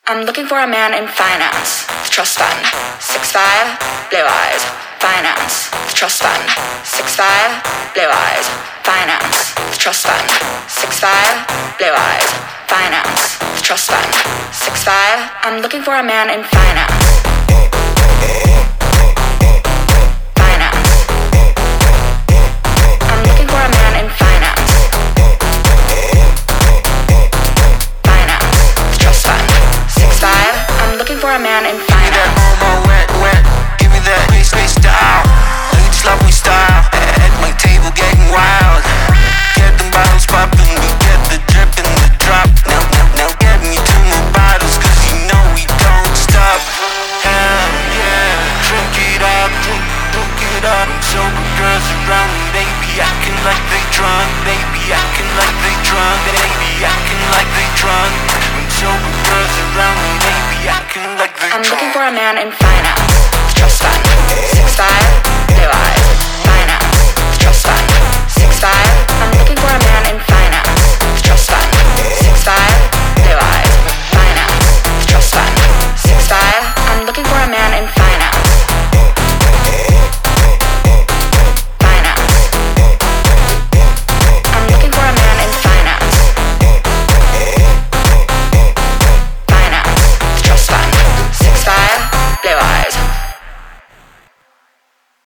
I'm looking for a man in finance, trust fund, 6'5", blue eyes, finance, trust fund, 6'5", blue eyes, finance, trust fund, 6'5", blue eyes, finance, trust fund, 6'5". I'm looking for a man in finance. For a man in finance. That momo wet, wet. Give me that space style. You just love me style. At my table getting wild. Get them bottles poppin', we get the drip and the drop. Now get me 2 more bottles, cause you know we don't stop. Hell yeah, drink it up, drink it up. Sober girls around me, they be acting like they drunk. They be acting like they drunk. They be acting like they drunk. When sober girls around me, they be acting like they drunk. I'm looking for a man in finance, trust fund, 6'5".